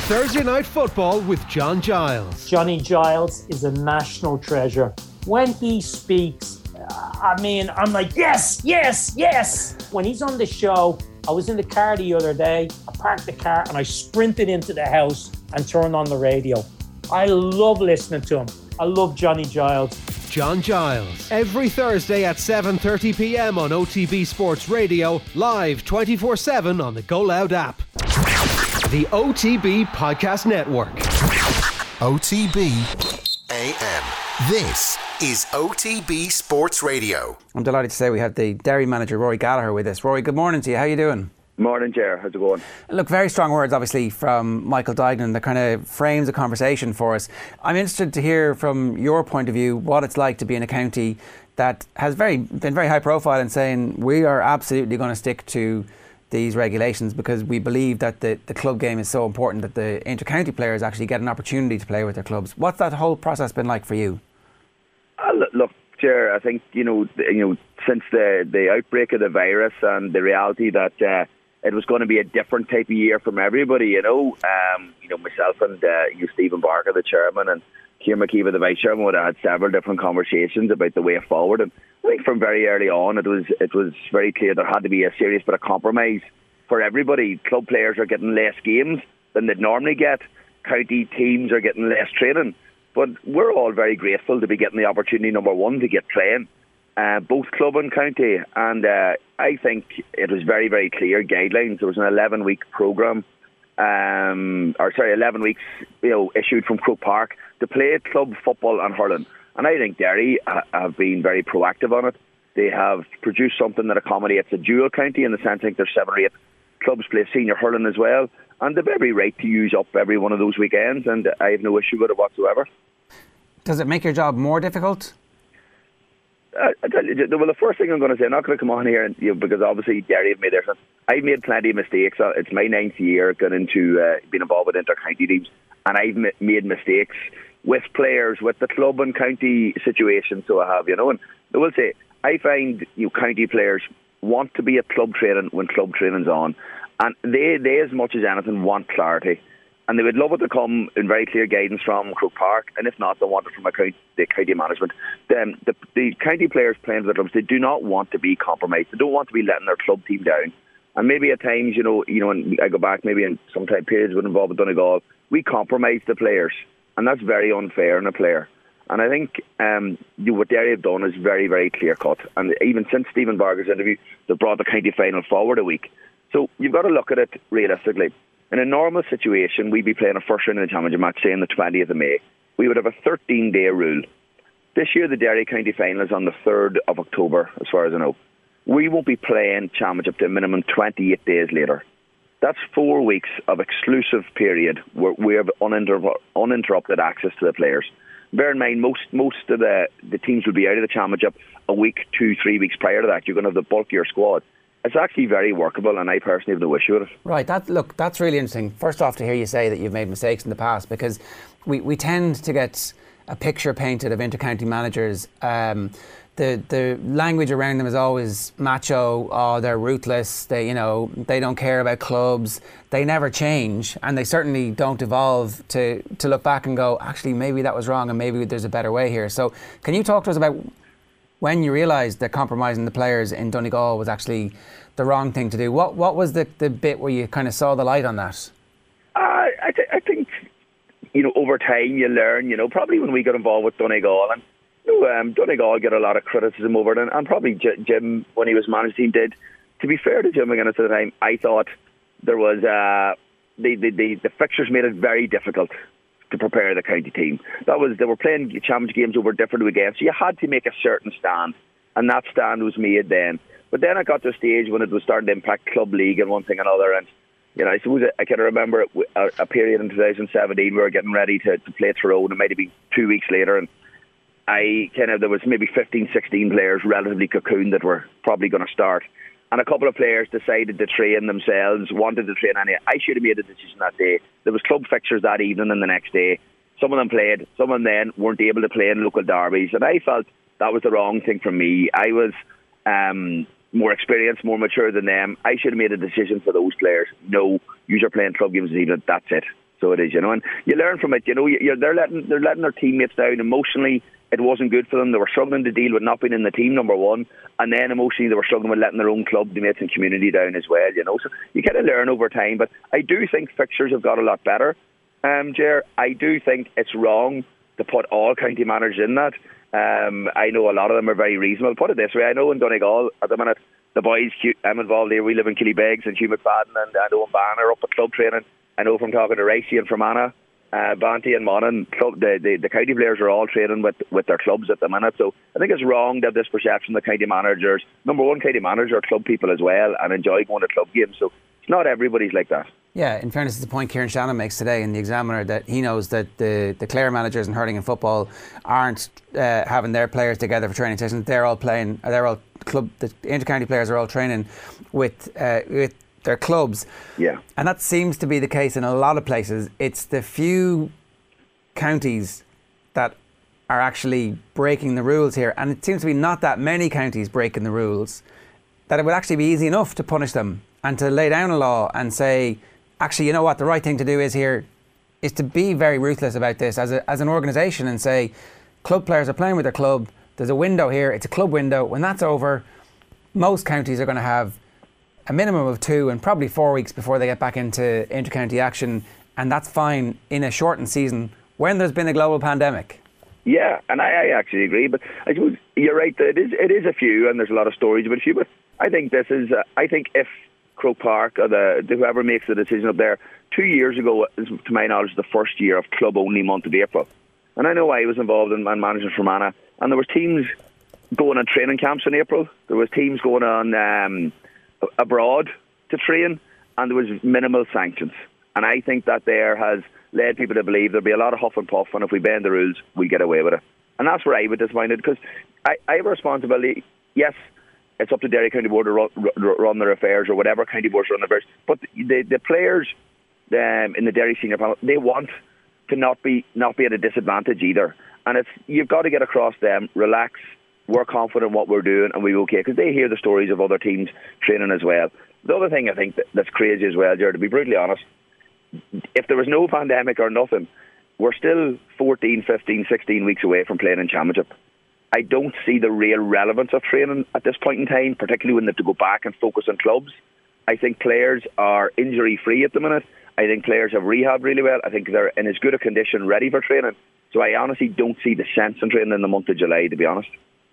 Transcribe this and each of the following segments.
Thursday Night Football with John Giles. Johnny Giles is a national treasure. When he speaks, I'm like, yes, yes, yes. When he's on the show, I was in the car the other day, I parked the car and I sprinted into the house and turned on the radio. I love listening to him. I love Johnny Giles. John Giles, every Thursday at 7:30 p.m. on OTB Sports Radio, live 24/7 on the Go Loud app. The OTB Podcast Network. OTB AM. This is OTB Sports Radio. I'm delighted to say we have the Derry manager, Rory Gallagher, with us. Rory, good morning to you. How are you doing? Morning, Ger. How's it going? Look, very strong words, obviously, from Michael Duignan that kind of frames a conversation for us. I'm interested to hear from your point of view what it's like to be in a county that has been very high profile in saying we are absolutely going to stick to these regulations because we believe that the club game is so important that the inter-county players actually get an opportunity to play with their clubs. What's that whole process been like for you? Look, Ger, I think since the outbreak of the virus and the reality that it was going to be a different type of year from everybody, myself and Stephen Barker, the chairman, and Kieran McKeever, the vice chairman, would have had several different conversations about the way forward. And I think from very early on, it was very clear there had to be a serious bit of compromise for everybody. Club players are getting less games than they'd normally get. County teams are getting less training. But we're all very grateful to be getting the opportunity, number one, to get playing, both club and county. And I think it was very, very clear guidelines. There was an 11-week programme, 11 weeks issued from Croke Park to play club football and hurling. And I think Derry have been very proactive on it. They have produced something that accommodates a dual county in the sense I think there's 7 or 8 clubs play senior hurling as well. And they've every right to use up every one of those weekends, and I have no issue with it whatsoever. Does it make your job more difficult? I tell you, well, the first thing I'm going to say, I'm not going to come on here and, because obviously Derry have made their... I've made plenty of mistakes. It's my 9th year going into being involved with inter-county teams, and I've made mistakes with players, with the club and county situation, so I have, And I will say, I find county players want to be at club training when club training's on, and they as much as anything want clarity. And they would love it to come in very clear guidance from Croke Park, and if not, they want it from the county management. Then the county players playing for the clubs, they do not want to be compromised. They don't want to be letting their club team down. And maybe at times, and I go back maybe in some time periods when involved with Donegal, we compromise the players, and that's very unfair in a player. And I think what Derry have done is very, very clear cut. And even since Stephen Barker's interview, they brought the county final forward a week. So you've got to look at it realistically. In a normal situation, we'd be playing a first round of the championship match, say, on the 20th of May. We would have a 13-day rule. This year, the Derry County final is on the 3rd of October, as far as I know. We won't be playing championship to a minimum 28 days later. That's 4 weeks of exclusive period where we have uninterrupted access to the players. Bear in mind, most of the teams will be out of the championship a week, 2-3 weeks prior to that. You're going to have the bulk of your squad. It's actually very workable, and I personally have no issue with it. Right, that's really interesting. First off, to hear you say that you've made mistakes in the past, because we tend to get a picture painted of inter-county managers. The language around them is always macho. Oh, they're ruthless. They don't care about clubs. They never change, and they certainly don't evolve to look back and go, actually, maybe that was wrong, and maybe there's a better way here. So, can you talk to us about when you realised that compromising the players in Donegal was actually the wrong thing to do? What was the bit where you kind of saw the light on that? I think, over time you learn, probably when we got involved with Donegal, and Donegal get a lot of criticism over it, and probably Jim, when he was managing the team, did. To be fair to Jim, again, at the time, I thought there was, the fixtures made it very difficult to prepare the county team. They were playing challenge games over different weekends, so you had to make a certain stand, and that stand was made then. But then I got to a stage when it was starting to impact club league and one thing and another, and I suppose I can remember a period in 2017 we were getting ready to play Tyrone. It might have been 2 weeks later, and there was maybe 15, 16 players relatively cocooned that were probably going to start. And a couple of players decided to train themselves, wanted to train anyway. I should have made a decision that day. There was club fixtures that evening and the next day. Some of them played, some of them then weren't able to play in local derbies. And I felt that was the wrong thing for me. I was more experienced, more mature than them. I should have made a decision for those players. No, you're playing club games this evening, that's it. So it is, and you learn from it. They're letting their teammates down emotionally. It wasn't good for them. They were struggling to deal with not being in the team, number one, and then emotionally they were struggling with letting their own club mates and community down as well. So you kind of learn over time. But I do think fixtures have got a lot better. Ger, I do think it's wrong to put all county managers in that. I know a lot of them are very reasonable. Put it this way: I know in Donegal at the minute, the boys I'm involved here. We live in Killybegs and Hugh McFadden and Owen Banner up at club training. I know from talking to Racey and Fermanagh, Banty and Monaghan, the county players are all training with their clubs at the minute. So I think it's wrong to have this perception that county managers, number one, county managers are club people as well and enjoy going to club games. So it's not everybody's like that. Yeah, in fairness, it's the point Kieran Shannon makes today in the Examiner, that he knows that the Clare managers in hurling and football aren't having their players together for training sessions. They're all club. The inter-county players are all training with their clubs. Yeah. And that seems to be the case in a lot of places. It's the few counties that are actually breaking the rules here, and it seems to be not that many counties breaking the rules, that it would actually be easy enough to punish them and to lay down a law and say, actually, you know what, the right thing to do is to be very ruthless about this as an organisation and say, club players are playing with their club, there's a window here, it's a club window. When that's over, most counties are going to have a minimum of 2 and probably 4 weeks before they get back into inter-county action, and that's fine in a shortened season when there's been a global pandemic. Yeah, and I actually agree, but I suppose you're right, it is a few, and there's a lot of stories about a few, but I think this is, I think if Croke Park or whoever makes the decision up there, 2 years ago, is, to my knowledge, the first year of club-only month of April. And I know I was involved in managing Fermanagh, and there was teams going on training camps in April, there was teams going on abroad to train, and there was minimal sanctions. And I think that there has led people to believe there'll be a lot of huff and puff, and if we bend the rules, we'll get away with it. And that's where I would disappointed, because I have a responsibility. Yes, it's up to Derry County Board to run their affairs, or whatever county boards run their affairs. But the players in the Derry senior panel, they want to not be at a disadvantage either. And you've got to get across them, relax, we're confident in what we're doing, and we're okay, because they hear the stories of other teams training as well. The other thing I think that's crazy as well, Jared, to be brutally honest, if there was no pandemic or nothing, we're still 14, 15, 16 weeks away from playing in Championship. I don't see the real relevance of training at this point in time, particularly when they have to go back and focus on clubs. I think players are injury-free at the minute. I think players have rehabbed really well. I think they're in as good a condition ready for training. So I honestly don't see the sense in training in the month of July, to be honest.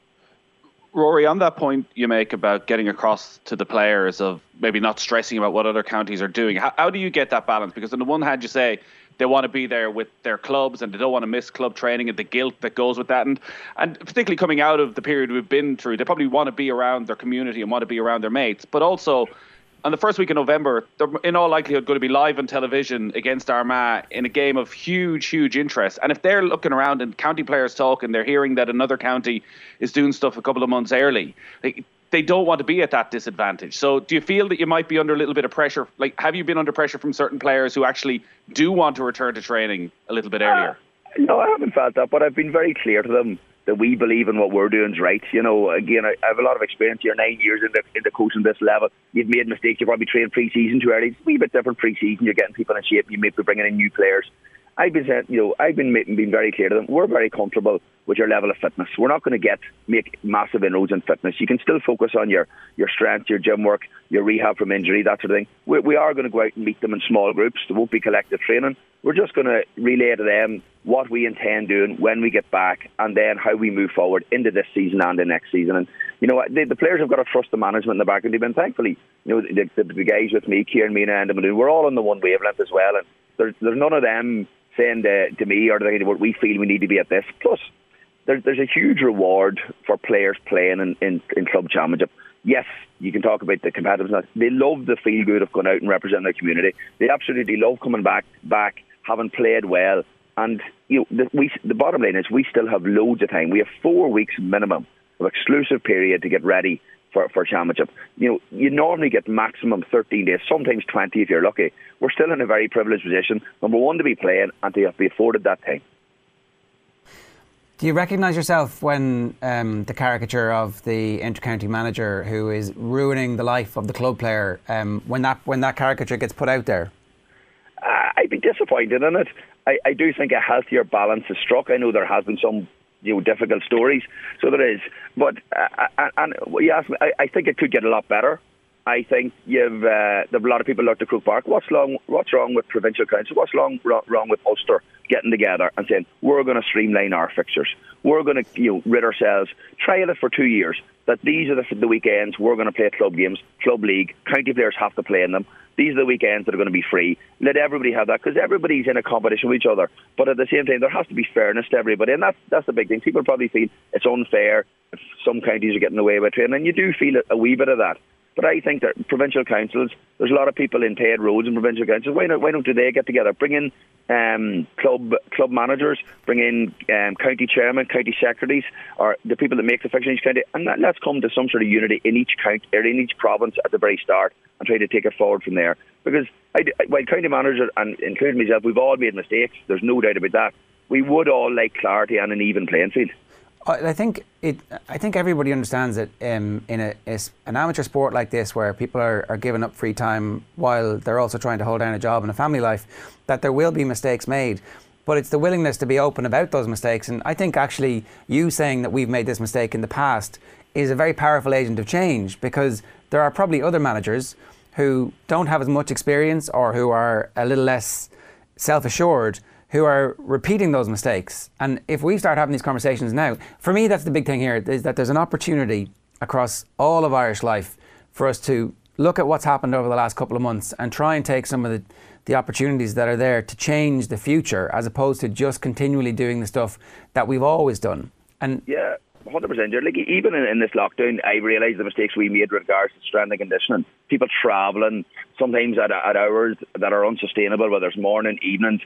Rory, on that point you make about getting across to the players of maybe not stressing about what other counties are doing, how do you get that balance? Because on the one hand you say they want to be there with their clubs and they don't want to miss club training and the guilt that goes with that. And particularly coming out of the period we've been through, they probably want to be around their community and want to be around their mates. But also, on the first week of November, they're in all likelihood going to be live on television against Armagh in a game of huge, huge interest. And if they're looking around and county players talk and they're hearing that another county is doing stuff a couple of months early, they don't want to be at that disadvantage. So do you feel that you might be under a little bit of pressure? Like, have you been under pressure from certain players who actually do want to return to training a little bit earlier? No, I haven't felt that, but I've been very clear to them that we believe in what we're doing is right. Again, I have a lot of experience here, 9 years in the coaching this level. You've made mistakes, you probably trained pre-season too early. It's a wee bit different pre-season, you're getting people in shape, you may be bringing in new players. I've been saying, I've been very clear to them, we're very comfortable with your level of fitness. We're not going to make massive inroads in fitness. You can still focus on your strength, your gym work, your rehab from injury, that sort of thing. We are going to go out and meet them in small groups. There won't be collective training. We're just going to relay to them what we intend doing when we get back, and then how we move forward into this season and the next season. And the players have got to trust the management in the back, and they've been, thankfully, the guys with me, Kieran, Mina and Madoon, we're all on the one wavelength as well. And there's none of them saying to me or to what we feel we need to be at this. Plus, there's a huge reward for players playing in club championship. Yes, you can talk about the competitiveness. They love the feel good of going out and representing their community. They absolutely love coming back, having played well. And the bottom line is we still have loads of time. We have 4 weeks minimum of exclusive period to get ready for championship. You normally get maximum 13 days, sometimes 20 if you're lucky. We're still in a very privileged position. Number one, to be playing and to be afforded that time. Do you recognise yourself when the caricature of the inter-county manager who is ruining the life of the club player, when that caricature gets put out there? I I'd be disappointed in it. I do think a healthier balance is struck. I know there has been some difficult stories, so there is. But and you ask me, I think it could get a lot better. I think there's a lot of people look to Croke Park. What's wrong with Provincial Council? What's wrong with Ulster getting together and saying we're going to streamline our fixtures? We're going to rid ourselves, trial it for 2 years. That these are the weekends we're going to play club games, club league. County players have to play in them. These are the weekends that are going to be free. Let everybody have that, because everybody's in a competition with each other. But at the same time, there has to be fairness to everybody, and that's the big thing. People probably feel it's unfair if some counties are getting away with training, and you do feel a wee bit of that. But I think that provincial councils, there's a lot of people in paid roles in provincial councils. Why don't do they get together? Bring in club managers, bring in county chairmen, county secretaries, or the people that make the fixture in each county, and let's come to some sort of unity in each county or in each province at the very start and try to take it forward from there. Because while county managers, and including myself, we've all made mistakes, there's no doubt about that. We would all like clarity and an even playing field. I think everybody understands that in an amateur sport like this, where people are giving up free time while they're also trying to hold down a job and a family life, that there will be mistakes made. But it's the willingness to be open about those mistakes. And I think actually you saying that we've made this mistake in the past is a very powerful agent of change, because there are probably other managers who don't have as much experience or who are a little less self-assured, who are repeating those mistakes. And if we start having these conversations now, for me, that's the big thing here, is that there's an opportunity across all of Irish life for us to look at what's happened over the last couple of months and try and take some of the opportunities that are there to change the future, as opposed to just continually doing the stuff that we've always done. And yeah, 100%. Like, even in this lockdown, I realised the mistakes we made with regards to strength and conditioning. People travelling, sometimes at hours that are unsustainable, whether it's morning, evenings,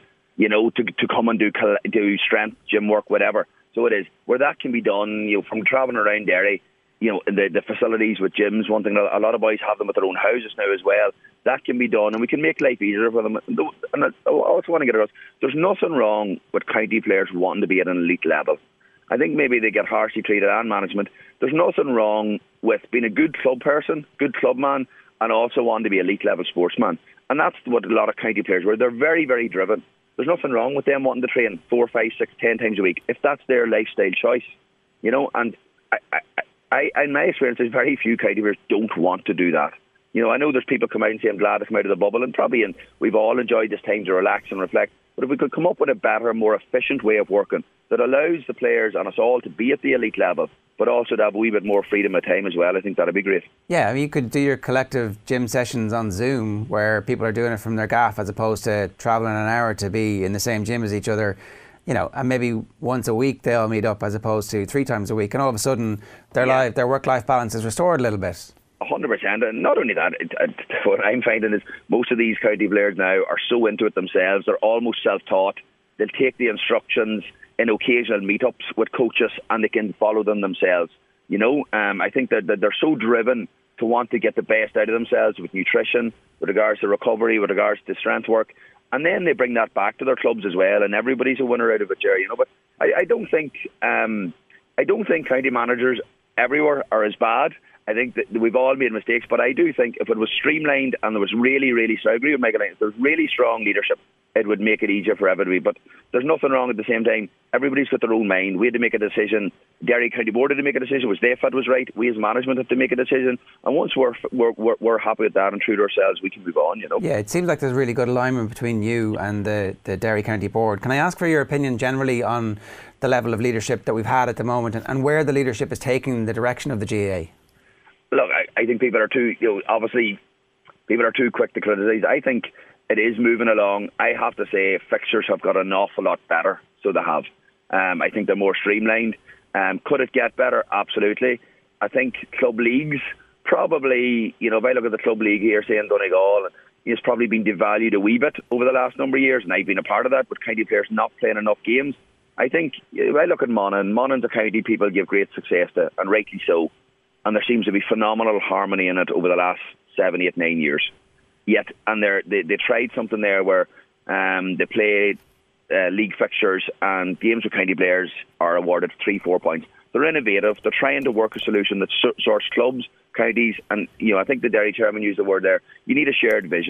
to come and do strength, gym work, whatever. So it is where that can be done. From travelling around Derry, the facilities with gyms. One thing, a lot of boys have them at their own houses now as well. That can be done, and we can make life easier for them. And I also want to get across, there's nothing wrong with county players wanting to be at an elite level. I think maybe they get harshly treated and management. There's nothing wrong with being a good club person, good club man, and also wanting to be elite level sportsman. And that's what a lot of county players were. They're very, very driven. There's nothing wrong with them wanting to train 4, 5, 6, 10 times a week if that's their lifestyle choice, And I in my experience, there's very few county players don't want to do that. I know there's people come out and say I'm glad to come out of the bubble, and we've all enjoyed this time to relax and reflect. But if we could come up with a better, more efficient way of working that allows the players and us all to be at the elite level, but also to have a wee bit more freedom of time as well, I think that'd be great. Yeah, I mean, you could do your collective gym sessions on Zoom where people are doing it from their gaff, as opposed to travelling an hour to be in the same gym as each other, and maybe once a week they'll meet up as opposed to 3 times a week, and all of a sudden their work-life balance is restored a little bit. 100%, and not only that, what I'm finding is most of these county players now are so into it themselves, they're almost self-taught. They'll take the instructions in occasional meetups with coaches and they can follow them themselves. I think that they're so driven to want to get the best out of themselves with nutrition, with regards to recovery, with regards to strength work, and then they bring that back to their clubs as well, and everybody's a winner out of it, Jerry. But I don't think county managers everywhere are as bad. I think that we've all made mistakes, but I do think if it was streamlined and there was really, really strong, I agree with Michael, if there's really strong leadership, it would make it easier for everybody. But there's nothing wrong at the same time. Everybody's got their own mind. We had to make a decision. Derry County Board had to make a decision, which they felt was right. We as management have to make a decision. And once we're happy with that and true to ourselves, we can move on, Yeah, it seems like there's really good alignment between you and the Derry County Board. Can I ask for your opinion generally on the level of leadership that we've had at the moment and where the leadership is taking the direction of the GAA? Look, I think people are too, obviously, people are too quick to criticise. I think it is moving along. I have to say, fixtures have got an awful lot better, so they have. I think they're more streamlined. Could it get better? Absolutely. I think club leagues, probably, if I look at the club league here, say in Donegal, it's probably been devalued a wee bit over the last number of years, and I've been a part of that, with county players not playing enough games. I think, if I look at Monaghan's a county people give great success to, and rightly so. And there seems to be phenomenal harmony in it over the last 7, 8, 9 years. Yet, and they tried something there where they play league fixtures and games with county players are awarded 3-4 points. They're innovative. They're trying to work a solution that sorts clubs, counties, and I think the Derry chairman used the word there. You need a shared vision.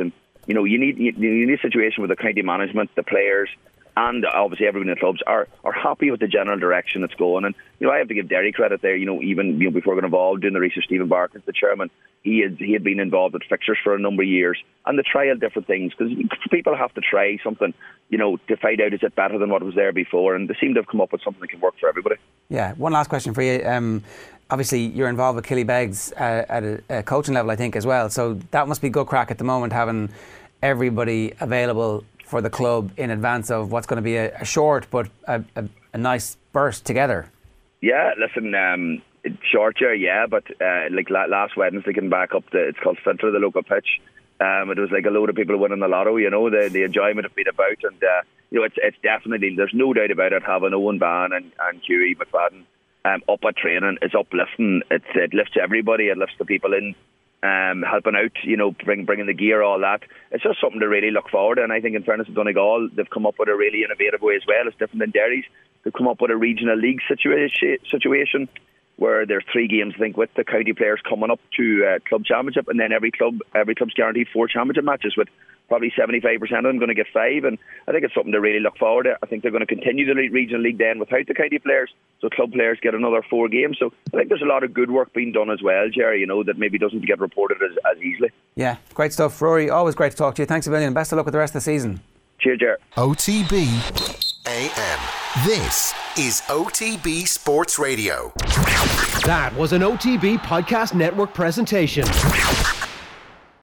you need a situation where the county management, the players, and obviously everyone in the clubs are happy with the general direction it's going. And I have to give Derry credit there. Even before getting involved doing the research, Stephen Barker, the chairman, he had been involved with fixtures for a number of years, and to try out different things, because people have to try something, to find out is it better than what was there before, and they seem to have come up with something that can work for everybody. Yeah. One last question for you. Obviously, you're involved with Killybegs at a coaching level, I think, as well. So that must be good crack at the moment, having everybody available for the club in advance of what's going to be a short but a nice burst together. Yeah, listen, short year, yeah, but like last Wednesday, getting back up it's called Centre, the local pitch. It was like a load of people winning the lotto, the enjoyment of being about, and it's definitely, there's no doubt about it, having Owen Ban and Hughie McFadden up at training is uplifting. It lifts everybody, it lifts the people in, helping out, bringing the gear, all that. It's just something to really look forward to. And I think, in fairness to Donegal, they've come up with a really innovative way as well. It's different than Derry's. They've come up with a regional league situation where there's 3 games, I think, with the county players coming up to club championship, and then every club's guaranteed 4 championship matches, with probably 75% of them going to get 5. And I think it's something to really look forward to. I think they're going to continue the regional league then without the county players, so club players get another 4 games. So I think there's a lot of good work being done as well, Jerry, that maybe doesn't get reported as easily. Yeah, great stuff. Rory, always great to talk to you. Thanks a million. Best of luck with the rest of the season. Cheers, Jerry. OTB AM. This is OTB Sports Radio. That was an OTB Podcast Network presentation.